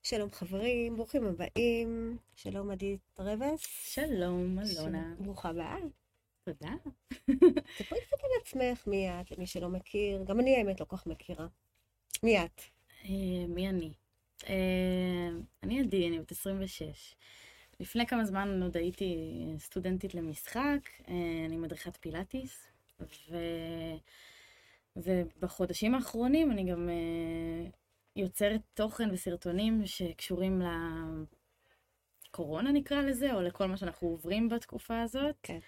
שלום חברים, ברוכים הבאים. שלום עדית רבס. שלום, אלונה. ברוכה הבאה. תודה. ספרי קצת על עצמך, מי את, למי שלא מכיר. גם אני האמת לא כל כך מכירה. מי את? מי אני? אני עדי, אני בת 26. לפני כמה זמן עוד הייתי סטודנטית למשחק, אני מדריכת פילאטיס, ובחודשים האחרונים אני גם יוצרת תוכן וסרטונים שקשורים לקורונה נקרא לזה, או לכל מה שאנחנו עוברים בתקופה הזאת. כן.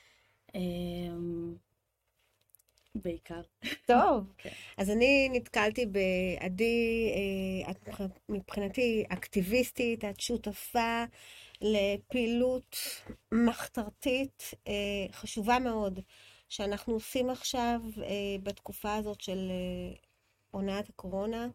בעיקר. טוב. כן. אז אני נתקלתי בעדי, את מבחינתי אקטיביסטית, את שותפה לפעילות מחתרתית חשובה מאוד, שאנחנו עושים עכשיו בתקופה הזאת של עונת הקורונה,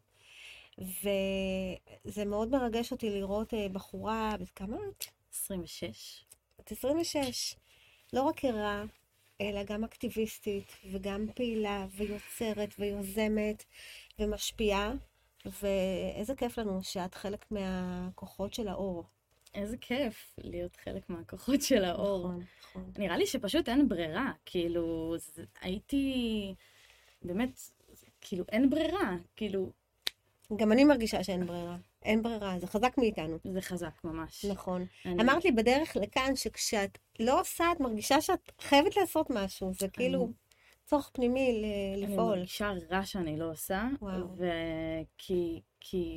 וזה מאוד מרגש אותי לראות בחורה, בת כמה את? 26. בת 26. לא רק ערה, אלא גם אקטיביסטית, וגם פעילה, ויוצרת, ויוזמת, ומשפיעה. ואיזה כיף לנו שאת חלק מהכוחות של האור. איזה כיף להיות חלק מהכוחות של האור. נכון, נכון. נראה לי שפשוט אין ברירה, כאילו, הייתי, באמת, כאילו, אין ברירה, כאילו. גם אני מרגישה שאין ברירה. אין ברירה, זה חזק מאיתנו. זה חזק ממש. נכון. אמרת לי בדרך לכאן שכשאת לא עושה, את מרגישה שאת חייבת לעשות משהו. זה כאילו צורך פנימי לפעול. אני מרגישה רע שאני לא עושה. וואו. כי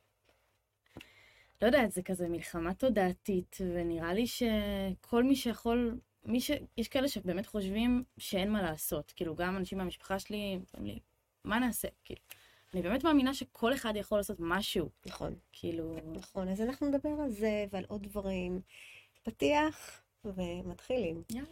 לא יודעת, זה כזה מלחמה תודעתית, ונראה לי שכל מי שיכול, יש כאלה שבאמת חושבים שאין מה לעשות. כאילו, גם אנשים מהמשפחה שלי, אומרים לי, מה נעשה? כאילו, אני באמת מאמינה שכל אחד יכול לעשות משהו. נכון. כאילו. נכון, אז אנחנו נדבר על זה ועל עוד דברים. פתיח ומתחילים. יאללה.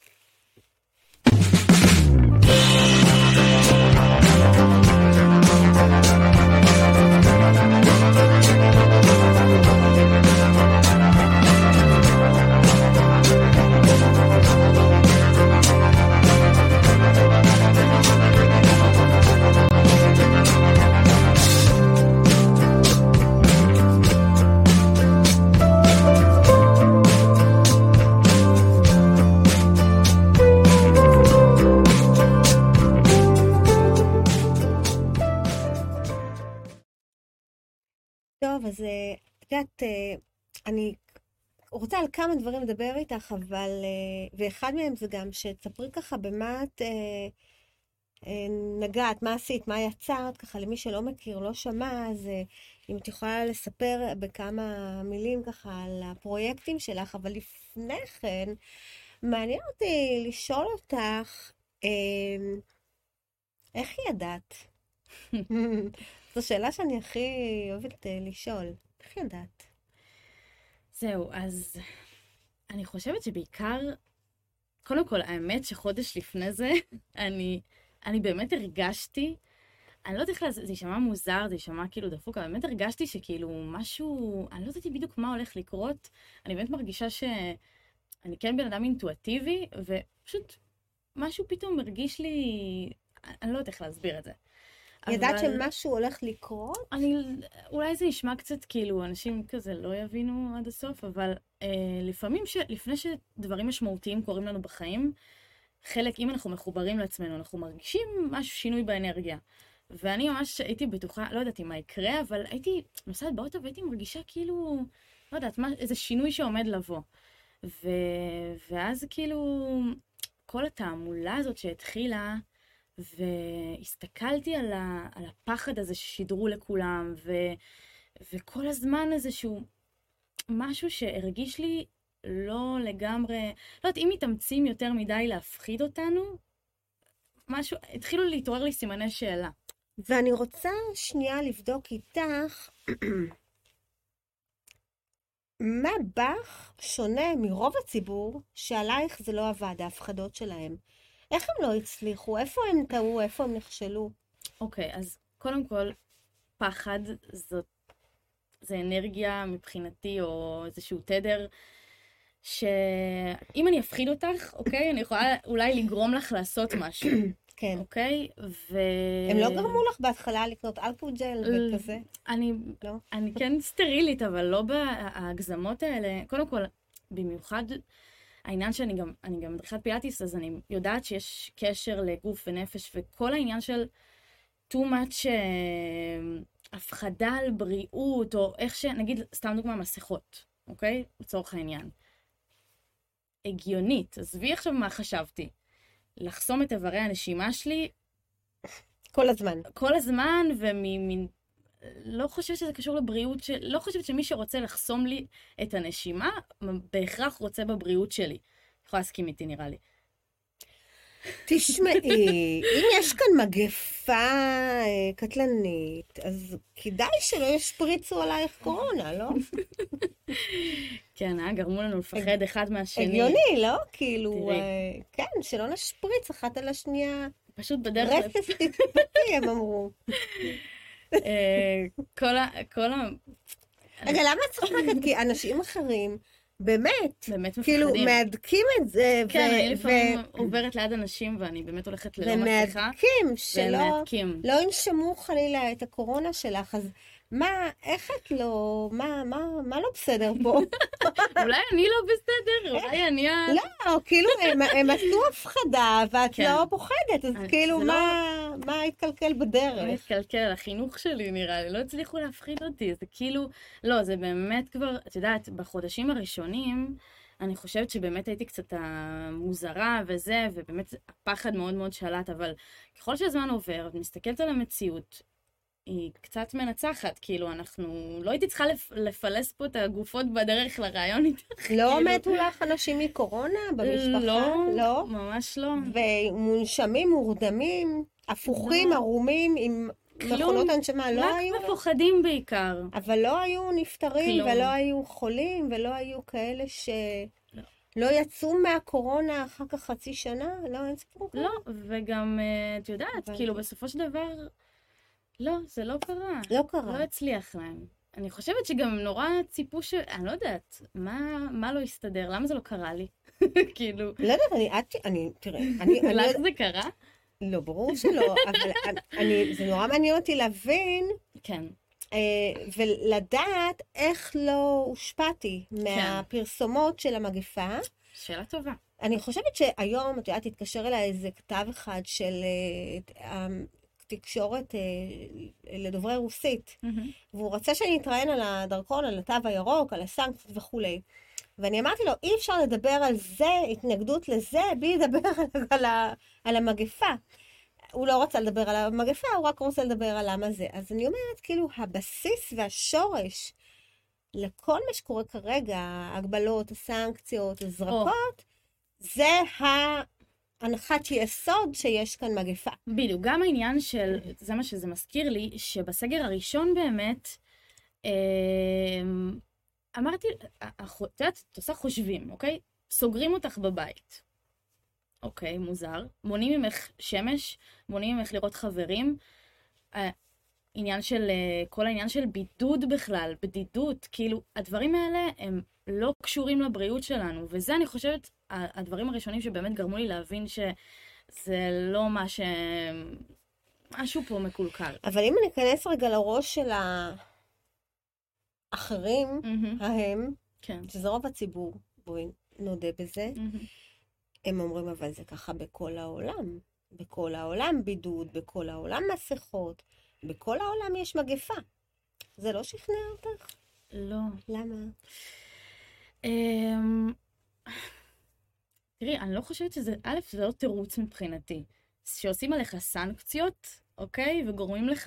טוב, אז את יודעת, אני רוצה על כמה דברים לדבר איתך, אבל, ואחד מהם זה גם שתספרי ככה במה את נגעת, מה עשית, מה יצרת, ככה למי שלא מכיר, לא שמע, אז אם את יכולה לספר בכמה מילים ככה על הפרויקטים שלך, אבל לפני כן, מעניין אותי לשאול אותך, איך ידעת? זו שאלה שאני הכי אוהבת לשאול. איך ידעת? זהו, אז אני חושבת שבעיקר, קודם כל, האמת שחודש לפני זה, אני באמת הרגשתי, אני לא יודעת איך זה יישמע מוזר, זה יישמע כאילו דפוק, אבל באמת הרגשתי שכאילו משהו, אני לא יודעת בדיוק מה הולך לקרות, אני באמת מרגישה שאני כן בן אדם אינטואטיבי, ופשוט משהו פתאום מרגיש לי, אני לא יודעת איך להסביר את זה. ידעת שמשהו הולך לקרות? אולי זה ישמע קצת כאילו, אנשים כזה לא יבינו עד הסוף, אבל לפעמים לפני שדברים משמעותיים קורים לנו בחיים, חלק, אם אנחנו מחוברים לעצמנו, אנחנו מרגישים משהו שינוי באנרגיה. ואני ממש הייתי בטוחה, לא יודעת מה יקרה, אבל הייתי נוסעת באוטו והייתי מרגישה כאילו, לא יודעת, איזה שינוי שעומד לבוא. ואז כאילו, כל התעמולה הזאת שהתחילה, והסתכלתי על הפחד הזה ששידרו לכולם, וכל הזמן איזשהו משהו שהרגיש לי לא לגמרי, לא יודעת, אם מתאמצים יותר מדי להפחיד אותנו, משהו, התחילו להתעורר לי סימני שאלה. ואני רוצה שנייה לבדוק איתך, מה בך שונה מרוב הציבור שעלייך זה לא עבד, ההפחדות שלהם? איך הם לא הצליחו? איפה הם טעו? איפה הם נכשלו? אוקיי, אז קודם כל, פחד זה אנרגיה מבחינתי, או איזשהו תדר, שאם אני אפחיד אותך, אוקיי, אני יכולה אולי לגרום לך לעשות משהו. כן. אוקיי? הם לא גרמו לך בהתחלה לקנות אלכוג'ל וכזה? לא? אני כן סטרילית, אבל לא בהגזמות האלה. קודם כל, במיוחד העניין אני גם מדריכת פילאטיס, אז אני יודעת שיש קשר לגוף ונפש, וכל העניין של too much הפחדה על בריאות, או איך נגיד, סתם דוגמה, מסכות, אוקיי? לצורך העניין. הגיונית, עזבי עכשיו מה חשבתי. לחסום את איברי הנשימה שלי, כל הזמן. כל הזמן, לא חושבת שזה קשור לבריאות לא חושבת שמי שרוצה לחסום לי את הנשימה, בהכרח רוצה בבריאות שלי. יכולה להסכים איתי, נראה לי. תשמעי, אם יש כאן מגפה קטלנית, אז כדאי שלא ישפריצו עלייך קורונה, לא? כן, גרמו לנו לפחד אחד מהשני. הגיוני, לא? כאילו, כן, שלא נשפריץ אחת על השנייה. פשוט בדרך... רצף תתפתי, הם אמרו. כל רגע, למה את צוחקת? כי אנשים אחרים, באמת מפחדים. כאילו, מהדקים את זה. כן, אני לפעמים עוברת ליד אנשים, ואני באמת הולכת ללא מסכה. ומהדקים, שלא ינשמו חלילה את הקורונה שלך, אז מה, איך את לא, מה לא בסדר פה? אולי אני לא בסדר, אולי אני... לא, כאילו, הם עשו הפחדה, ואת לא פוחדת, אז כאילו, מה התקלקל בדרך? מה התקלקל? החינוך שלי נראה לי, לא הצליחו להפחיד אותי, זה כאילו, לא, זה באמת כבר, את יודעת, בחודשים הראשונים, אני חושבת שבאמת הייתי קצת מוזרה וזה, ובאמת הפחד מאוד מאוד שלט, אבל ככל שהזמן עובר, את מסתכלת על המציאות, היא קצת מנצחת, כאילו, לא הייתי צריכה לפלס פה את הגופות בדרך לרעיון איתך. לא מתו לך אנשים מקורונה במשפחה? לא, ממש לא. ומונשמים, מורדמים, הפוכים, ערומים, עם מכונות הנשמה, לא היו? רק מפוחדים בעיקר. אבל לא היו נפטרים, ולא היו חולים, ולא היו כאלה לא יצאו מהקורונה אחר כך חצי שנה? לא, אין סיפור כזה? לא, וגם, את יודעת, כאילו, בסופו של דבר... לא, זה לא קרה. לא קרה. לא הצליח להם. אני חושבת שגם נורא ציפו אני לא יודעת, מה לא הסתדר? למה זה לא קרה לי? כאילו... לא יודעת, תראה, לך זה קרה? לא, ברור שלא, אבל זה נורא מעניין אותי להבין, כן. ולדעת איך לא הושפעתי מהפרסומות של המגפה. שאלה טובה. אני חושבת שהיום, את יודעת, תתקשר אליי איזה כתב אחד של... תקשורת לדוברי רוסית, והוא רוצה שאני אתראיין על הדרכון, על התו הירוק, על הסנקציות וכולי. ואני אמרתי לו, אי אפשר לדבר על זה, התנגדות לזה, בלי לדבר על המגפה. הוא לא רוצה לדבר על המגפה, הוא רק רוצה לדבר על למה זה. אז אני אומרת, כאילו, הבסיס והשורש לכל מה שקורה כרגע, ההגבלות, הסנקציות, הזרקות, זה הנחת יסוד שיש כאן מגפה. בדיוק, גם העניין של, זה מה שזה מזכיר לי, שבסגר הראשון באמת, אמרתי, את יודעת, את עושה חושבים, אוקיי? סוגרים אותך בבית. אוקיי, מוזר. מונעים ממך שמש, מונעים ממך לראות חברים. כל העניין של בידוד בכלל, בדידות, כאילו, הדברים האלה הם לא קשורים לבריאות שלנו, וזה אני חושבת, הדברים הראשונים שבאמת גרמו לי להבין שזה לא משהו פה מקולקל. אבל אם אני אכנס רגע לראש של האחרים, שזה רוב הציבור, בואי נודה בזה, הם אומרים, אבל זה ככה בכל העולם. בכל העולם בידוד, בכל העולם מסכות, בכל העולם יש מגפה. זה לא שכנע אותך? לא. למה? תראי, אני לא חושבת שזה, זה לא תירוץ מבחינתי. שעושים עליך סנקציות, אוקיי? וגורמים לך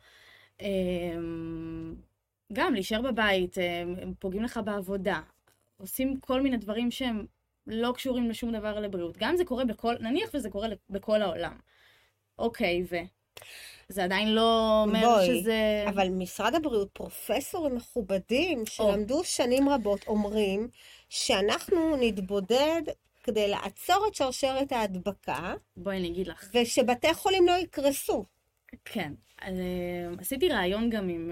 גם להישאר בבית, פוגעים לך בעבודה. עושים כל מיני דברים שהם לא קשורים לשום דבר לבריאות. גם זה קורה נניח וזה קורה בכל העולם. אוקיי, זה עדיין לא אומר שזה... אבל משרד הבריאות, פרופסורים מכובדים שלמדו שנים רבות, אומרים שאנחנו נתבודד כדי לעצור את שרשרת ההדבקה. בואי אני אגיד לך. ושבתי חולים לא יקרסו. כן. עשיתי רעיון גם עם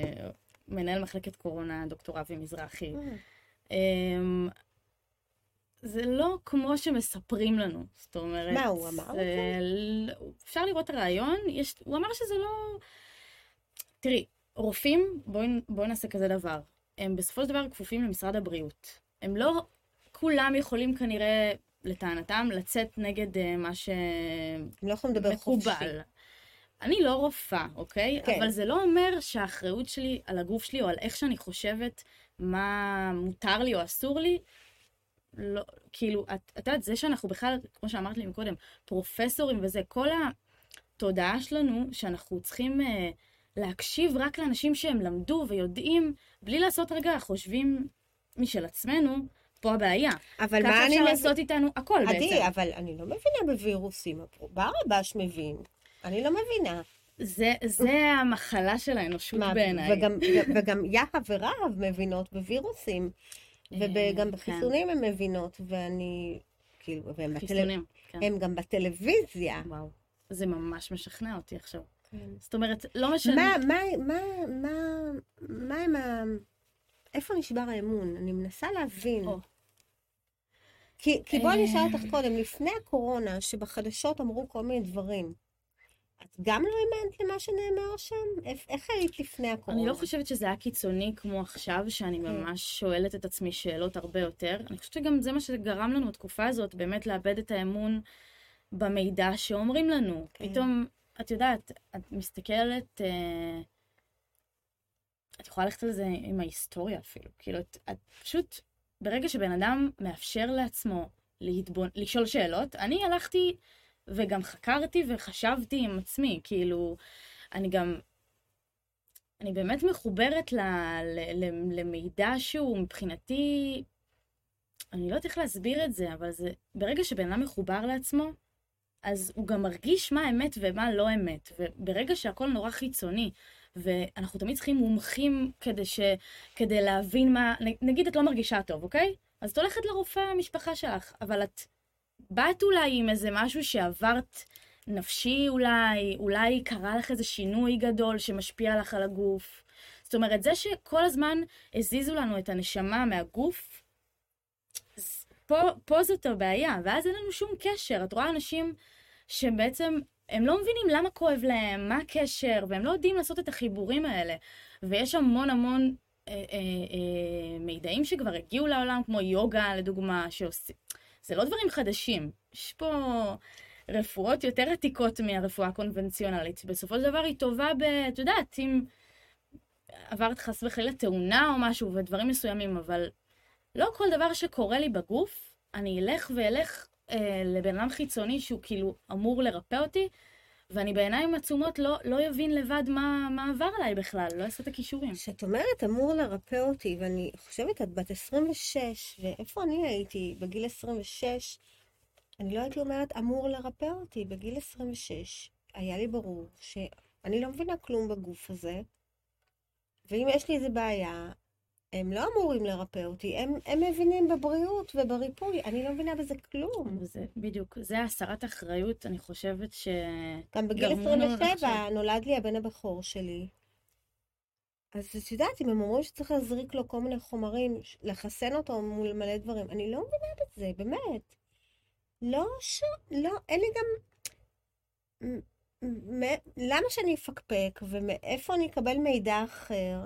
מנהל מחלקת קורונה, דוקטור אבי מזרחי. זה לא כמו שמספרים לנו. זאת אומרת... מה, הוא אמר את זה? אפשר לראות את הרעיון, הוא אמר שזה לא... תראי, רופאים, בואי נעשה כזה דבר. הם בסופו של דבר כפופים למשרד הבריאות. הם לא כולם יכולים כנראה, לטענתם, לצאת נגד מה הם לא יכולים לדבר חופשי. שמקובל. אני לא רופאה, אוקיי? כן. אבל זה לא אומר שהאחריות שלי על הגוף שלי, או על איך שאני חושבת מה מותר לי או אסור לי, לא, כאילו, את יודעת, זה שאנחנו בכלל, כמו שאמרת לי מקודם, פרופסורים וזה, כל התודעה שלנו, שאנחנו צריכים להקשיב רק לאנשים שהם למדו ויודעים, בלי לעשות רגע חושבים משל עצמנו, פה הבעיה. אבל ככה מה אפשר אני לעשות איתנו הכל בעצם. עדי, אבל אני לא מבינה בווירוסים. ברבש מבין. אני לא מבינה. זה המחלה של האנושות בעיניי. וגם יהב ורהב מבינות בווירוסים. וגם בחיסונים הן מבינות. ואני, כאילו, חיסונים, כן. הם גם בטלוויזיה. וואו. זה ממש משכנע אותי עכשיו. כן. זאת אומרת, לא משנה... מה הם איפה נשבר האמון? אני מנסה להבין. כי בואי נשאל אותך קודם, לפני הקורונה, שבחדשות אמרו כל מיני דברים, את גם לא האמנת למה שנאמר שם? איך היית לפני הקורונה? אני לא חושבת שזה היה קיצוני כמו עכשיו, שאני ממש שואלת את עצמי שאלות הרבה יותר. אני חושבת שגם זה מה שגרם לנו בתקופה הזאת, באמת לאבד את האמון במידע שאומרים לנו. פתאום, את יודעת, את מסתכלת... את יכולה ללכת על זה עם ההיסטוריה אפילו. כאילו, את פשוט, ברגע שבן אדם מאפשר לעצמו לשאול שאלות, אני הלכתי וגם חקרתי וחשבתי עם עצמי. כאילו, אני באמת מחוברת למידע שהוא מבחינתי, אני לא יודעת איך להסביר את זה, אבל זה, ברגע שבן אדם מחובר לעצמו, אז הוא גם מרגיש מה אמת ומה לא אמת. וברגע שהכל נורא חיצוני, ואנחנו תמיד צריכים מומחים כדי להבין מה... נגיד את לא מרגישה טוב, אוקיי? אז את הולכת לרופא המשפחה שלך, אבל את באת אולי עם איזה משהו שעברת נפשי אולי קרה לך איזה שינוי גדול שמשפיע לך על הגוף. זאת אומרת, זה שכל הזמן הזיזו לנו את הנשמה מהגוף, פה זאת הבעיה, ואז אין לנו שום קשר. את רואה אנשים שבעצם הם לא מבינים למה כואב להם, מה הקשר, והם לא יודעים לעשות את החיבורים האלה. ויש המון מידעים שכבר הגיעו לעולם, כמו יוגה לדוגמה, זה לא דברים חדשים. יש פה רפואות יותר עתיקות מהרפואה הקונבנציונלית. בסופו של דבר היא טובה את יודעת, אם עברת חס וחלילה תאונה או משהו ודברים מסוימים, אבל לא כל דבר שקורה לי בגוף, אני אלך לבן אדם חיצוני שהוא כאילו אמור לרפא אותי, ואני בעיניים עצומות לא יבין לבד מה עבר עליי בכלל, לא אעשה את הכישורים. שאת אומרת אמור לרפא אותי, ואני חושבת את בת 26, ואיפה אני הייתי בגיל 26, אני לא הייתי אומרת אמור לרפא אותי. בגיל 26 היה לי ברור שאני לא מבינה כלום בגוף הזה, ואם יש לי איזה בעיה, הם לא אמורים לרפא אותי, הם מבינים בבריאות ובריפוי, אני לא מבינה בזה כלום. זה, בדיוק, זה הסרת אחריות, אני חושבת גם בגיל 27 נולד לי הבן הבכור שלי. אז את יודעת, אם הם אומרים שצריך להזריק לו כל מיני חומרים, לחסן אותו מול מלא דברים, אני לא מבינה בזה, באמת. לא, אין לי גם... למה שאני אפקפק, ומאיפה אני אקבל מידע אחר?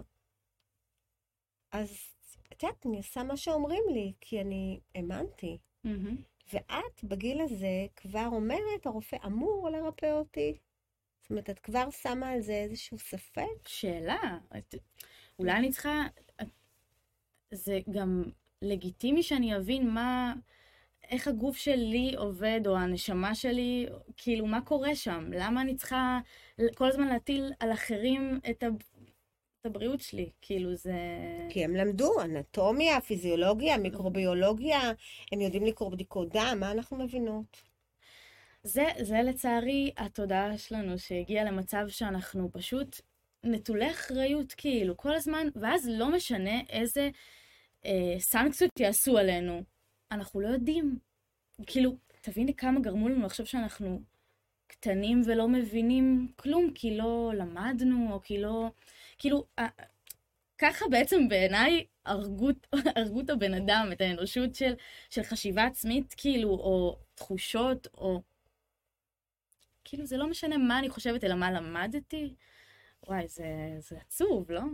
אז את יודעת, אני עושה מה שאומרים לי, כי אני האמנתי. ואת בגיל הזה כבר אומרת, הרופא אמור לרפא אותי. זאת אומרת, את כבר שמה על זה איזשהו ספק? שאלה. אולי אני צריכה... זה גם לגיטימי שאני אבין איך הגוף שלי עובד, או הנשמה שלי, כאילו, מה קורה שם? למה אני צריכה כל הזמן להטיל על אחרים את הבריאות שלי? כאילו זה... כי הם למדו, אנטומיה, פיזיולוגיה, מיקרוביולוגיה, הם יודעים לקרוא בדיקות דם, מה אנחנו מבינות? זה לצערי התודעה שלנו, שהגיעה למצב שאנחנו פשוט נטולי אחריות, כאילו, כל הזמן, ואז לא משנה איזה סנקציות יעשו עלינו. אנחנו לא יודעים. כאילו, תביני כמה גרמו לנו לחשוב שאנחנו קטנים ולא מבינים כלום, כי לא למדנו, או כי לא... כאילו, ככה בעצם בעיניי הרגו את הבן אדם, את האנושות של חשיבה עצמית, כאילו, או תחושות, או... כאילו, זה לא משנה מה אני חושבת, אלא מה למדתי. וואי, זה עצוב, לא?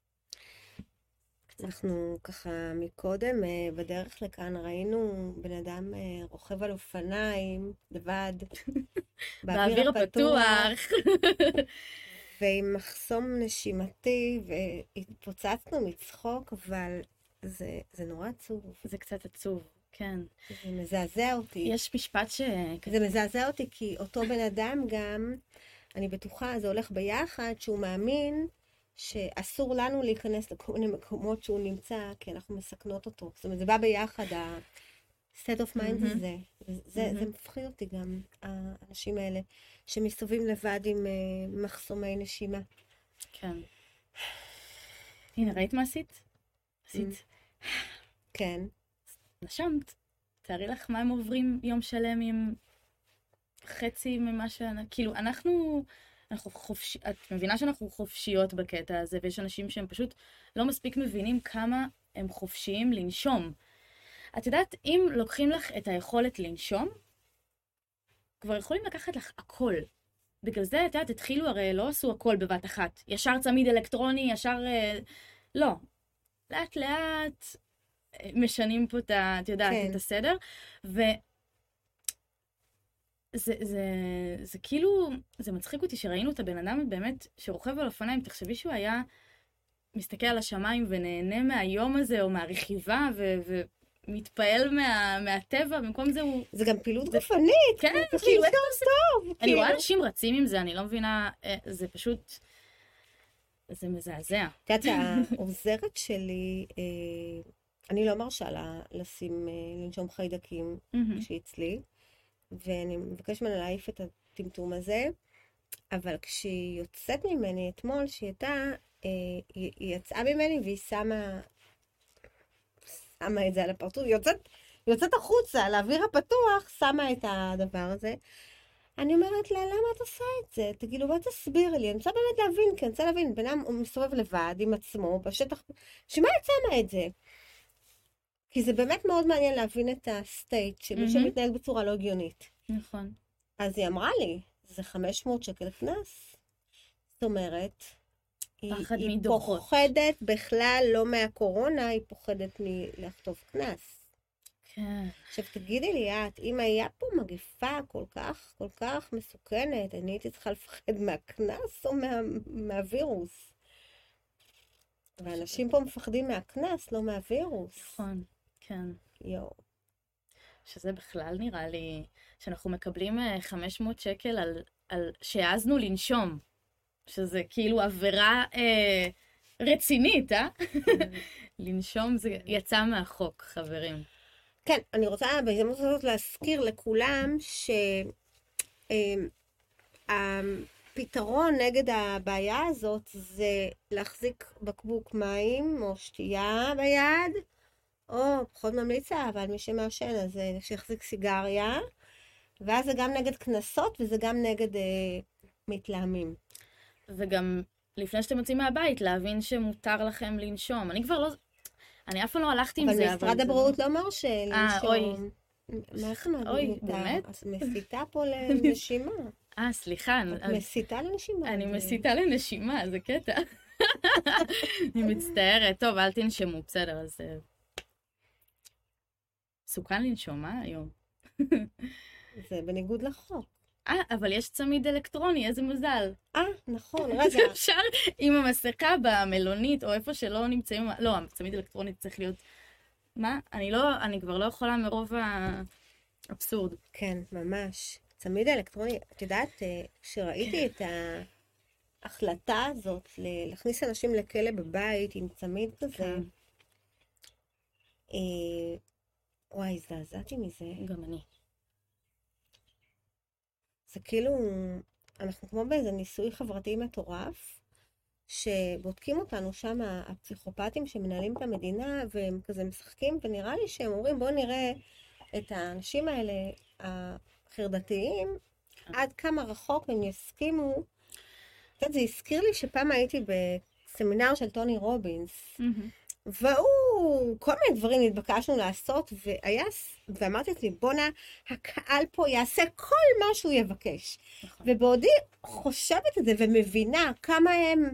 אנחנו ככה מקודם, בדרך לכאן ראינו בן אדם רוכב על אופניים, לבד, באוויר הפתוח. ועם מחסום נשימתי, והתפוצצנו מצחוק, אבל זה נורא עצוב. זה קצת עצוב, כן. זה מזעזע אותי. יש משפט זה מזעזע אותי, כי אותו בן אדם גם, אני בטוחה, זה הולך ביחד, שהוא מאמין שאסור לנו להיכנס לכל מיני מקומות שהוא נמצא, כי אנחנו מסכנות אותו. זאת אומרת, זה בא ביחד, ה-state of mind הזה. זה מפחיד אותי גם, האנשים האלה, שמסתובבים לבד עם מחסומי נשימה. כן. הנה, ראית מה עשית? עשית? כן. נשמת. תארי לך מה הם עוברים יום שלם עם חצי ממה כאילו, אנחנו את מבינה שאנחנו חופשיות בקטע הזה, ויש אנשים שהם פשוט לא מספיק מבינים כמה הם חופשיים לנשום. את יודעת, אם לוקחים לך את היכולת לנשום, כבר יכולים לקחת לך הכל. בגלל זה, את יודעת, התחילו הרי לא עשו הכל בבת אחת. ישר צמיד אלקטרוני, ישר... לא. לאט לאט משנים פה את יודעת, כן. את הסדר. זה כאילו, זה מצחיק אותי שראינו את הבן אדם באמת שרוכב על אופניים, תחשבי שהוא היה מסתכל על השמיים ונהנה מהיום הזה או מהרכיבה ומתפעל מהטבע, במקום זה הוא... זה גם פעילות גופנית. כן, כאילו, איך זה טוב. אני רואה אנשים רצים עם זה, אני לא מבינה, זה פשוט, זה מזעזע. את יודעת, העוזרת שלי, אני לא מרשה לה לנשום חיידקים כשאצלי, ואני מבקש ממנה להעיף את הטמטום הזה, אבל כשהיא יוצאת ממני אתמול, שהיא הייתה, היא יצאה ממני והיא שמה את זה על הפרצוף, יוצאת החוצה, לאוויר הפתוח, שמה את הדבר הזה. אני אומרת לה, למה את עושה את זה? תגידו, בוא תסבירי לי, אני רוצה באמת להבין, כי אני רוצה להבין, בן אדם הוא מסתובב לבד עם עצמו, בשטח, שמה את שמה את זה? כי זה באמת מאוד מעניין להבין את הסטייט של מי שמתנהג בצורה לא הגיונית. נכון. אז היא אמרה לי, זה 500 שקל קנס. זאת אומרת, היא פוחדת בכלל לא מהקורונה, היא פוחדת מלכתוב קנס. כן. עכשיו תגידי לי, אם היה פה מגפה כל כך מסוכנת, אני הייתי צריכה לפחד מהקנס או מהווירוס? ואנשים פה מפחדים מהקנס, לא מהווירוס. נכון, כן. יואו. שזה בכלל נראה לי, שאנחנו מקבלים 500 שקל על שהעזנו לנשום. שזה כאילו עבירה רצינית, לנשום זה יצא מהחוק, חברים. כן, אני רוצה בהזדמנות הזאת להזכיר לכולם שהפתרון נגד הבעיה הזאת זה להחזיק בקבוק מים או שתייה ביד, או פחות ממליצה, אבל מי שמעשן אז שיחזיק סיגריה, ואז זה גם נגד כנסות וזה גם נגד מתלהמים. וגם לפני שאתם יוצאים מהבית, להבין שמותר לכם לנשום. אני כבר לא... אני אף פעם לא הלכתי עם זה, אבל משרד הבריאות לא מרשה לנשום. אוי. מה זאת אומרת? אוי, באמת? את מסיתה פה לנשימה. סליחה. את מסיתה לנשימה. אני מסיתה לנשימה, זה קטע. אני מצטערת. טוב, אל תנשמו, בסדר, אז... סוכן לנשום, היום? זה בניגוד לחוק. אבל יש צמיד אלקטרוני, איזה מזל. נכון, רגע. אפשר עם המסכה במלונית, או איפה שלא נמצאים, לא, הצמיד אלקטרוני צריך להיות, מה? אני כבר לא יכולה מרוב האבסורד. כן, ממש. צמיד אלקטרוני, את יודעת, כשראיתי את ההחלטה הזאת, להכניס אנשים לכלא בבית עם צמיד כזה, וואי, הזדעזעתי מזה. גם אני. זה כאילו, אנחנו כמו באיזה ניסוי חברתי מטורף, שבודקים אותנו שם, הפסיכופטים שמנהלים את המדינה, והם כזה משחקים, ונראה לי שהם אומרים, בואו נראה את האנשים האלה, החרדתיים, עד כמה רחוק הם יסכימו. זה הזכיר לי שפעם הייתי סמינר של טוני רובינס, והוא, כל מיני דברים התבקשנו לעשות, ואמרתי לי, בונה, הקהל פה יעשה כל מה שהוא יבקש. ובעודי חושבת את זה ומבינה כמה הם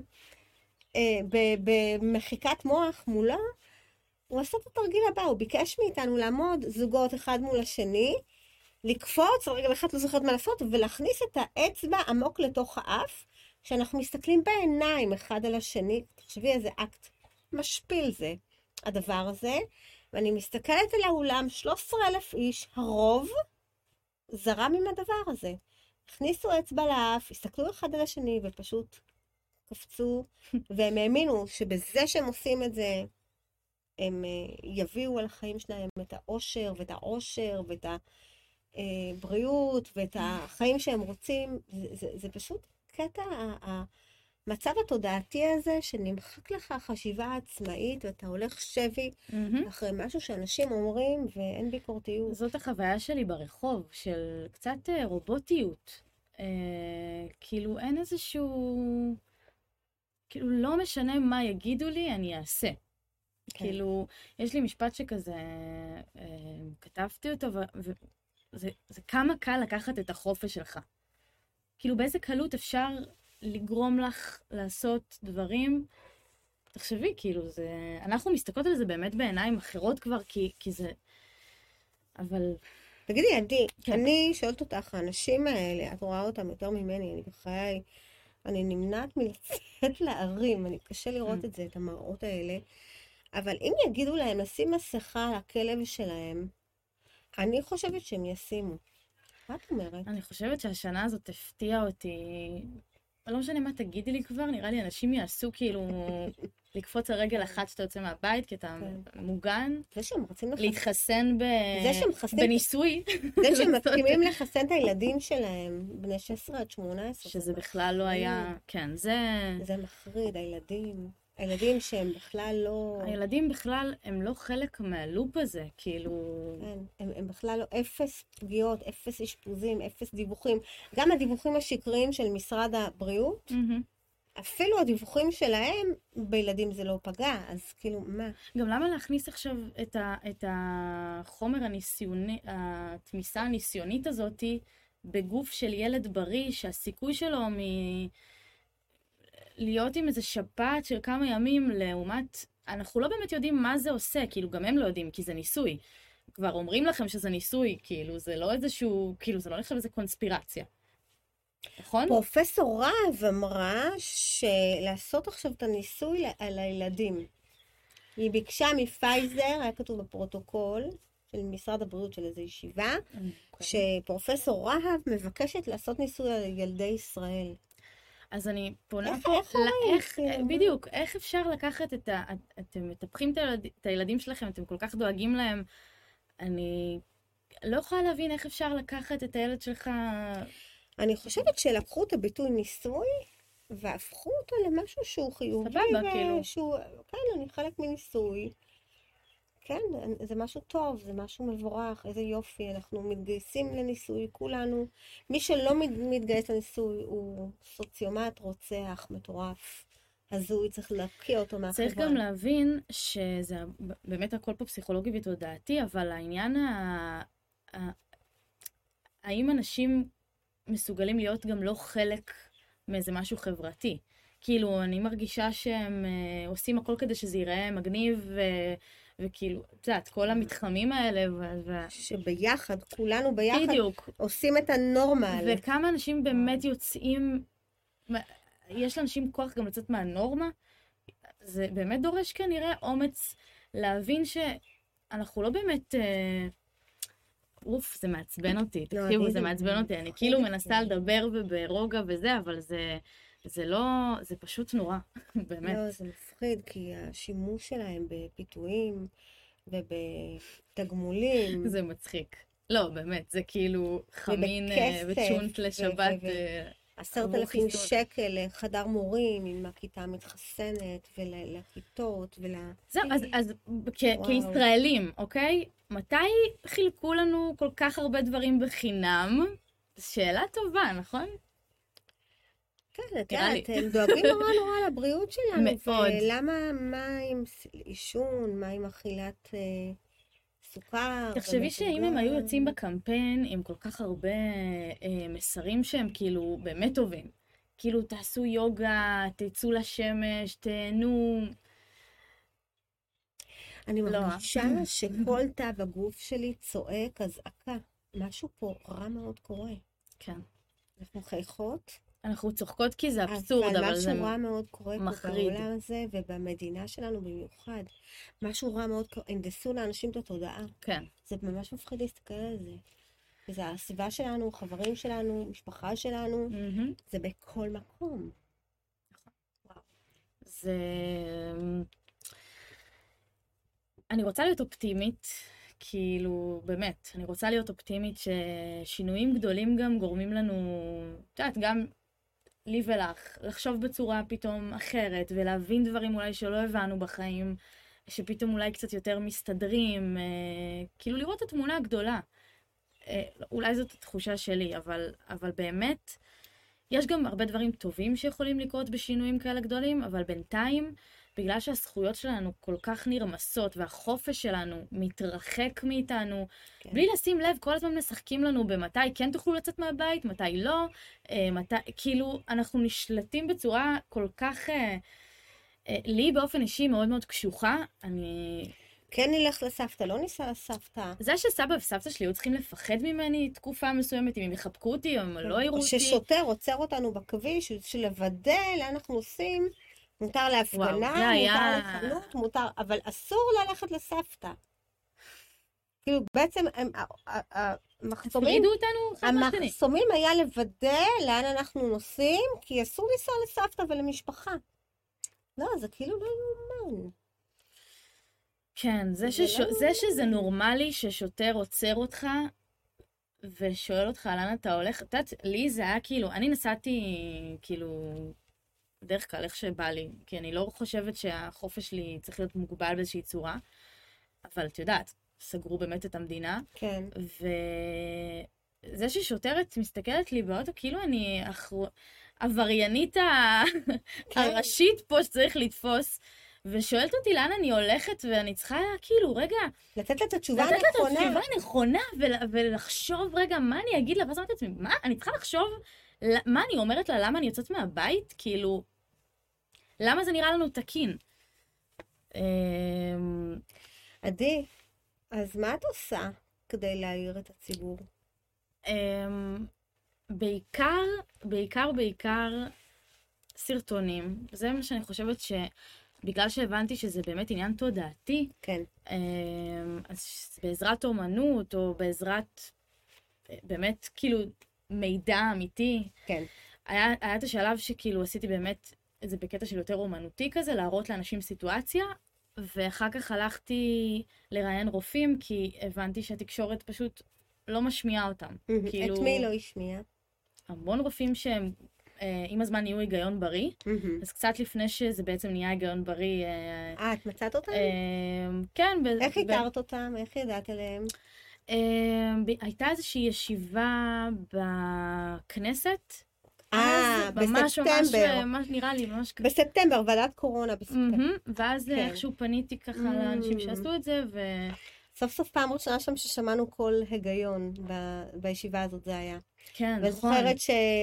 במחיקת מוח מולה, הוא עשה את התרגיל הבא, הוא ביקש מאיתנו לעמוד זוגות אחד מול השני, לקפוץ, רגע אחת לא זוכרת מה לעשות, ולהכניס את האצבע עמוק לתוך האף, שאנחנו מסתכלים בעיניים אחד על השני, תחשבי איזה אקט משפיל זה, הדבר הזה, ואני מסתכלת על האולם, 13,000 איש, הרוב זרם עם הדבר הזה. הכניסו אצבע לאף, הסתכלו אחד על השני, ופשוט קפצו, והם האמינו שבזה שהם עושים את זה, הם יביאו על החיים שלהם את האושר, ואת העושר, ואת הבריאות, ואת החיים שהם רוצים. זה פשוט קטע, המצב התודעתי הזה, שנמחק לך חשיבה עצמאית, ואתה הולך שבי אחרי משהו שאנשים אומרים, ואין ביקורתיות. זאת החוויה שלי ברחוב, של קצת רובוטיות. כאילו אין איזשהו... כאילו לא משנה מה יגידו לי, אני אעשה. כאילו, יש לי משפט שכזה, כתבתי אותו, וזה כמה קל לקחת את החופש שלך. כאילו, באיזה קלות אפשר לגרום לך לעשות דברים, תחשבי, כאילו, אנחנו מסתכלות על זה באמת בעיניים אחרות כבר, כי זה, אבל... תגידי, אני שואלת אותך, האנשים האלה, את רואה אותם יותר ממני, אני בחיי, אני נמנעת מלצאת לערים, אני קשה לראות את זה, את המראות האלה, אבל אם יגידו להם לשים מסכה על הכלב שלהם, אני חושבת שהם ישימו. מה את אומרת? אני חושבת שהשנה הזאת תפתיע אותי. לא משנה מה תגידי לי כבר, נראה לי אנשים יעשו כאילו לקפוץ על רגל אחת שאתה יוצא מהבית, כי אתה מוגן. זה שהם רוצים להתחסן בניסוי. זה שהם מסכימים לחסן את הילדים שלהם, בני 16 עד 18. שזה בכלל לא היה, כן, זה מחריד, הילדים שהם בכלל לא... הילדים בכלל הם לא חלק מהלופ הזה, כאילו... כן, הם בכלל לא, אפס פגיעות, אפס אשפוזים, אפס דיווחים. גם הדיווחים השקריים של משרד הבריאות, אפילו הדיווחים שלהם, בילדים זה לא פגע, אז כאילו, מה? גם למה להכניס עכשיו את החומר הניסיוני, התמיסה הניסיונית הזאת, בגוף של ילד בריא, שהסיכוי שלו להיות עם איזה שפעת של כמה ימים לעומת, אנחנו לא באמת יודעים מה זה עושה, כאילו גם הם לא יודעים, כי זה ניסוי. כבר אומרים לכם שזה ניסוי, כאילו זה לא איזשהו, כאילו זה לא נחשב איזה קונספירציה. נכון? פרופסור רהב אמרה שלעשות עכשיו את הניסוי על הילדים. היא ביקשה מפייזר, היה כתוב בפרוטוקול של משרד הבריאות של איזו ישיבה, שפרופסור רהב מבקשת לעשות ניסוי על ילדי ישראל. אז אני פונה פה, בדיוק, איך אפשר לקחת אתם מטפחים את הילדים שלכם, אתם כל כך דואגים להם, אני לא יכולה להבין איך אפשר לקחת את הילד שלך... אני חושבת שלקחו את הביטוי ניסוי, והפכו אותו למשהו שהוא חיובי. סבבה, כאילו. כן, אני חלק מניסוי. כן, זה משהו טוב, זה משהו מבורך, איזה יופי, אנחנו מתגייסים לניסוי, כולנו. מי שלא מתגייס לניסוי הוא סוציומט, רוצח, מטורף. הזוי, צריך להקיע אותו מהחברה. צריך גם להבין שזה באמת הכל פה פסיכולוגי ותודעתי, אבל העניין האם אנשים מסוגלים להיות גם לא חלק מאיזה משהו חברתי. כאילו, אני מרגישה שהם עושים הכל כדי שזה ייראה מגניב וכאילו, את יודעת, כל המתחמים האלה שביחד, כולנו ביחד, בדיוק. עושים את הנורמה. וכמה אנשים באמת יוצאים, יש לאנשים כוח גם לצאת מהנורמה, זה באמת דורש כנראה אומץ להבין שאנחנו לא באמת, זה מעצבן אותי, תקשיבו, זה מעצבן אותי, אני כאילו מנסה לדבר וברוגע וזה, אבל זה לא, זה פשוט נורא, באמת. לא, זה מפחיד, כי השימוש שלהם בפיתויים ובתגמולים... זה מצחיק. לא, באמת, זה כאילו חמין וצ'ונט לשבת. 10,000 שקל לחדר מורים עם הכיתה מתחסנת ולכיתות זהו, אז כישראלים, אוקיי? מתי חילקו לנו כל כך הרבה דברים בחינם? שאלה טובה, נכון? כן, את נראה לי. יודעת, הם דואגים נורא נורא לבריאות שלנו. מאוד. ולמה, מה עם עישון, מה עם אכילת סוכר תחשבי שאם הם היו יוצאים בקמפיין עם כל כך הרבה מסרים שהם כאילו באמת טובים, כאילו תעשו יוגה, תצאו לשמש, תהנו. אני לא. מרגישה שכל תא בגוף שלי צועק אזעקה. משהו פה רע מאוד קורה. כן. אנחנו מחייכות, אנחנו צוחקות כי זה אבסורד, אבל זה משהו רע מאוד קורה פה מחריד. בעולם הזה, ובמדינה שלנו במיוחד. משהו רע מאוד קורה, הנדסו לאנשים את התודעה. כן. זה ממש מפחיד להסתכל על זה. וזה הסביבה שלנו, חברים שלנו, משפחה שלנו, זה בכל מקום. זה... אני רוצה להיות אופטימית, כאילו, באמת, אני רוצה להיות אופטימית ששינויים גדולים גם גורמים לנו, את יודעת, גם לי ולך, לחשוב בצורה פתאום אחרת, ולהבין דברים אולי שלא הבנו בחיים, שפתאום אולי קצת יותר מסתדרים, כאילו לראות את התמונה הגדולה. אולי זאת התחושה שלי, אבל באמת, יש גם הרבה דברים טובים שיכולים לקרות בשינויים כאלה גדולים, אבל בינתיים, בגלל שהזכויות שלנו כל כך נרמסות, והחופש שלנו מתרחק מאיתנו, כן. בלי לשים לב, כל הזמן משחקים לנו במתי כן תוכלו לצאת מהבית, מתי לא, כאילו, אנחנו נשלטים בצורה כל כך, לי באופן אישי מאוד מאוד קשוחה, כן נלך לסבתא, לא ניסע לסבתא. זה שסבא וסבתא שלי היו צריכים לפחד ממני תקופה מסוימת, אם הם יחבקו אותי או אם לא יראו אותי. או ששוטר עוצר אותנו בכביש, שלוודא לאן אנחנו נוסעים, מותר להפגנה, מותר לחנות, מותר, אבל אסור ללכת לסבתא. כאילו בעצם הפרידו אותנו אחד מהשני. המחסומים היה לוודא לאן אנחנו נוסעים, כי אסור לנסוע לסבתא ולמשפחה. לא, זה כאילו לא יאומן. כן, זה שזה נורמלי ששוטר עוצר אותך ושואל אותך לאן אתה הולך, את יודעת, לי זה היה כאילו, אני נסעתי כאילו דרך כלל איך שבא לי, כי אני לא חושבת שהחופש שלי צריך להיות מוגבל באיזושהי צורה, אבל את יודעת, סגרו באמת את המדינה. כן. וזה ששוטרת מסתכלת לי באוטו, כאילו אני עבריינית הראשית פה שצריך לתפוס, ושואלת אותי לאן אני הולכת, ואני צריכה כאילו, רגע, לתת לה את התשובה הנכונה. לתת לה את התשובה הנכונה, ולחשוב, רגע, מה אני אגיד לה? ואז אמרתי לעצמי, מה? אני צריכה לחשוב, מה אני אומרת לה? למה אני יוצאת מהבית? כאילו, למה זה נראה לנו תקין? עדי, אז מה את עושה כדי להעיר את הציבור? בעיקר סרטונים. זה מה שאני חושבת שבגלל שהבנתי שזה באמת עניין תודעתי, כן. אז בעזרת אומנות, או בעזרת באמת כאילו מידע אמיתי, כן. היה את השלב שכאילו עשיתי באמת איזה בקטע של יותר אומנותי כזה, להראות לאנשים סיטואציה, ואחר כך הלכתי לראיין רופאים, כי הבנתי שהתקשורת פשוט לא משמיעה אותם. את מי לא השמיעה? המון רופאים שהם עם הזמן נהיו היגיון בריא, אז קצת לפני שזה בעצם נהיה היגיון בריא. את מצאת אותם? כן. איך הכרת אותם? איך ידעת עליהם? הייתה איזושהי ישיבה בכנסת. בספטמבר. ממש נראה לי, ממש ככה. בספטמבר, ועדת קורונה בספטמבר. ואז איכשהו פניתי ככה לאנשים שעשו את זה, סוף סוף פעם ראשונה שם ששמענו קול היגיון בישיבה הזאת זה היה. כן, נכון. וזוכרת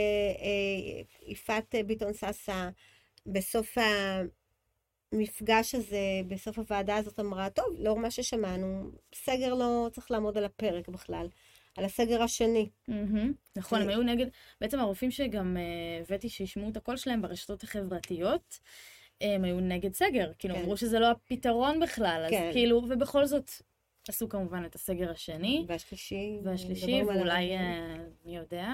שיפעת ביטון ססה בסוף המפגש הזה, בסוף הוועדה הזאת אמרה, טוב, לאור מה ששמענו, סגר לא צריך לעמוד על הפרק בכלל. על הסגר השני. נכון, הם היו נגד, בעצם הרופאים שגם הבאתי שישמעו את הקול שלהם ברשתות החברתיות, הם היו נגד סגר, כאילו אמרו שזה לא הפתרון בכלל, אז כאילו, ובכל זאת עשו כמובן את הסגר השני. והשלישי, ואולי מי יודע.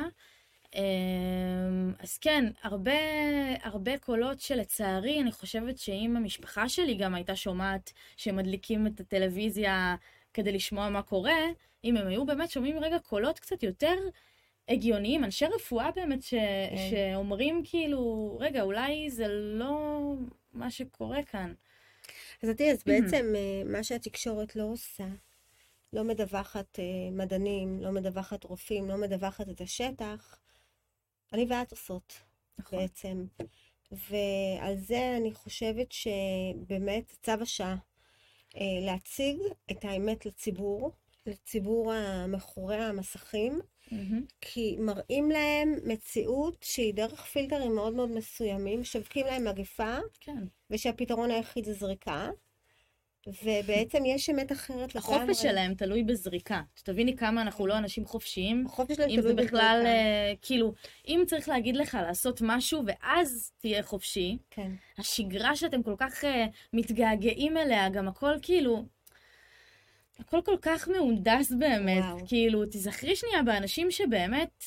אז כן, הרבה קולות שלצערי, אני חושבת שאם המשפחה שלי גם הייתה שומעת שמדליקים את הטלוויזיה כדי לשמוע מה קורה, אם הם היו באמת שומעים רגע קולות קצת יותר הגיוניים, אנשי רפואה באמת שאומרים כאילו, רגע, אולי זה לא מה שקורה כאן. אז בעצם מה שהתקשורת לא עושה, לא מדווחת מדענים, לא מדווחת רופאים, לא מדווחת את השטח, אני ואת עושות. נכון. בעצם. ועל זה אני חושבת שבאמת צו השעה להציג את האמת לציבור המכורי המסכים, מהמם. כי מראים להם מציאות שהיא דרך פילטרים מאוד מאוד מסוימים, משווקים להם מגפה, כן. ושהפתרון היחיד זה זריקה, ובעצם יש אמת אחרת לגמרי. החופש שלהם תלוי בזריקה. שתביני כמה אנחנו לא אנשים חופשיים. החופש שלהם אם זה תלוי בכלל, בזריקה. כאילו, אם צריך להגיד לך לעשות משהו ואז תהיה חופשי, כן. השגרה שאתם כל כך מתגעגעים אליה, גם הכל כאילו, הכל כל כך מהונדס באמת. וואו. כאילו, תזכרי שנייה באנשים שבאמת,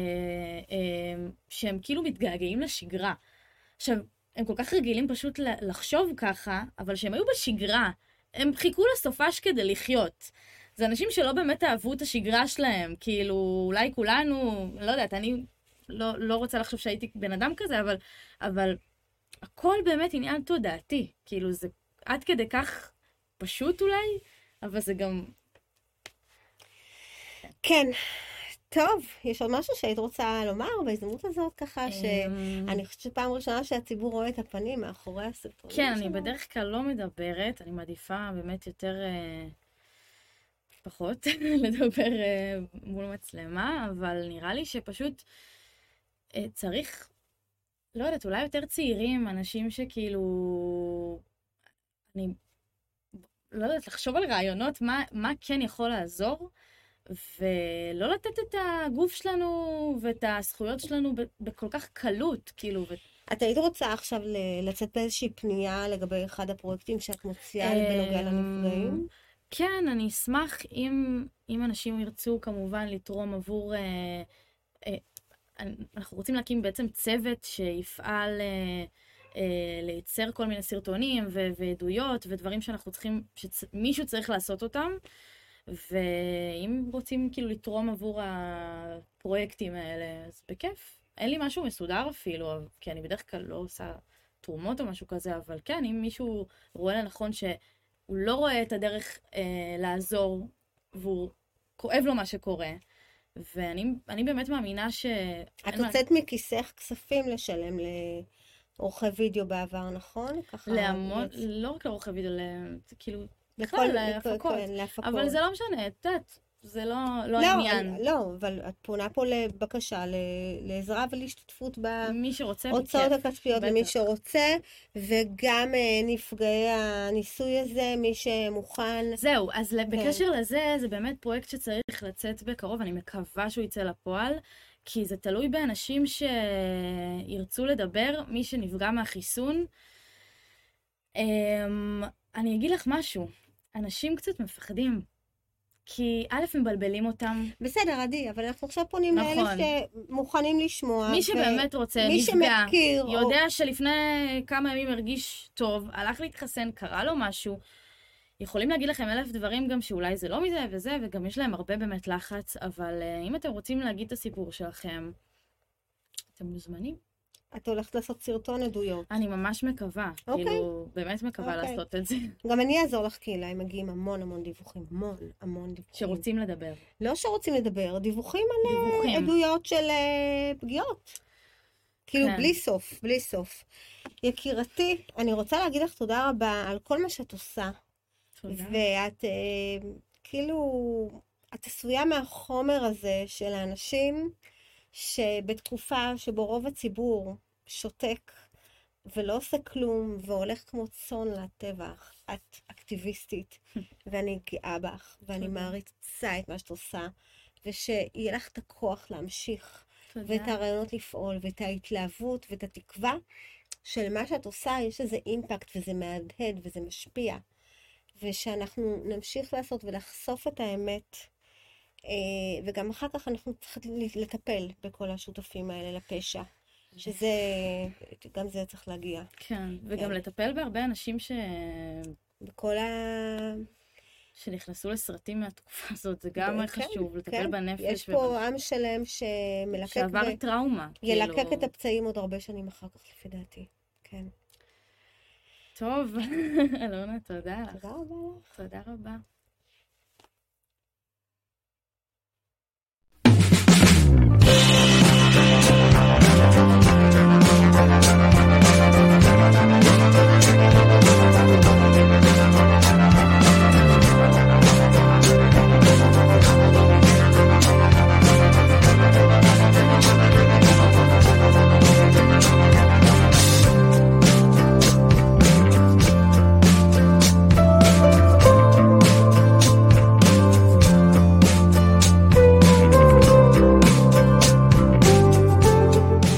שהם כאילו מתגעגעים לשגרה. עכשיו, הם כל כך רגילים פשוט לחשוב ככה, אבל שהם היו בשגרה, הם חיכו לסופש כדי לחיות. זה אנשים שלא באמת אהבו את השגרה שלהם, כאילו, אולי כולנו, לא יודעת, אני לא רוצה לחשוב שהייתי בן אדם כזה, אבל הכל באמת עניין תודעתי. כאילו, זה עד כדי כך פשוט אולי, אבל זה גם... כן. טוב, יש עוד משהו שהיית רוצה לומר בהזדמנות הזאת, ככה שאני חושבת שפעם ראשונה שהציבור רואה את הפנים מאחורי הסרטונים כן, שלנו. אני בדרך כלל לא מדברת, אני מעדיפה באמת יותר פחות לדבר מול מצלמה, אבל נראה לי שפשוט צריך, לא יודעת, אולי יותר צעירים, אנשים שכאילו, אני לא יודעת, לחשוב על רעיונות, מה כן יכול לעזור, ולא לתת את הגוף שלנו ואת הזכויות שלנו בכל כך קלות, כאילו, את היית רוצה עכשיו לצאת באיזושהי פנייה לגבי אחד הפרויקטים שאת מוציאה בנוגע לנפגעים? כן, אני אשמח אם אנשים ירצו כמובן לתרום עבור... אנחנו רוצים להקים בעצם צוות שיפעל לייצר כל מיני סרטונים ועדויות ודברים שאנחנו צריכים, שמישהו צריך לעשות אותם. ואם רוצים כאילו לתרום עבור הפרויקטים האלה, אז בכיף. אין לי משהו מסודר אפילו, כי אני בדרך כלל לא עושה תרומות או משהו כזה, אבל כן, אם מישהו רואה לנכון שהוא לא רואה את הדרך לעזור, והוא כואב לו מה שקורה, ואני באמת מאמינה את הוצאת מכיסך כספים לשלם לעורכי וידאו בעבר, נכון? להמון, לא רק לעורכי וידאו, כאילו... לכל להפקות. להפקות. אבל זה לא משנה, את יודעת, זה לא העניין. לא, אבל את פונה פה לבקשה לעזרה ולהשתתפות מי שרוצה, בהוצאות בכיף. הכספיות למי שרוצה, וגם נפגעי הניסוי הזה, מי שמוכן. זהו, אז בקשר לזה, זה באמת פרויקט שצריך לצאת בקרוב, אני מקווה שהוא יצא לפועל, כי זה תלוי באנשים שירצו לדבר, מי שנפגע מהחיסון. אני אגיד לך משהו, אנשים קצת מפחדים, כי א' מבלבלים אותם. בסדר, עדי, אבל אנחנו עכשיו פונים נכון. לאלה שמוכנים לשמוע. מי שבאמת רוצה, מי נפגע, שמכיר, יודע שלפני כמה ימים הרגיש טוב, הלך להתחסן, קרה לו משהו, יכולים להגיד לכם 1000 דברים גם שאולי זה לא מזה וזה, וגם יש להם הרבה באמת לחץ, אבל אם אתם רוצים להגיד את הסיפור שלכם, אתם מוזמנים. את הולכת לעשות סרטון עדויות. אני ממש מקווה, כאילו, באמת מקווה לעשות את זה. גם אני אעזור לך, כי אליי מגיעים המון דיווחים, המון דיווחים. שרוצים לדבר. לא שרוצים לדבר, דיווחים על עדויות של פגיעות. כאילו, בלי סוף. יקירתי, אני רוצה להגיד לך תודה רבה על כל מה שאת עושה. תודה. ואת, כאילו, את עשויה מהחומר הזה של האנשים שבתקופה שבו רוב הציבור שותק ולא עושה כלום והולך כמו צאן לטבח, את אקטיביסטית ואני גאה בך ואני מעריצה את מה שאת עושה, ושיהיה לך את הכוח להמשיך ואת הרעיונות לפעול ואת ההתלהבות ואת התקווה של מה שאת עושה. יש איזה אימפקט וזה מהדהד וזה משפיע, ושאנחנו נמשיך לעשות ולחשוף את האמת, וגם אחר כך אנחנו צריכים לטפל בכל השותפים האלה לפשע, שזה, גם זה צריך להגיע. כן, וגם לטפל בהרבה אנשים בכל שנכנסו לסרטים מהתקופה הזאת, זה גם חשוב, לטפל בנפש. יש פה עם שלם שעבר טראומה. ילקק את הפצעים עוד הרבה שנים אחר כך, לפי דעתי. כן. טוב, אלונה, תודה לך. תודה רבה לך. תודה רבה.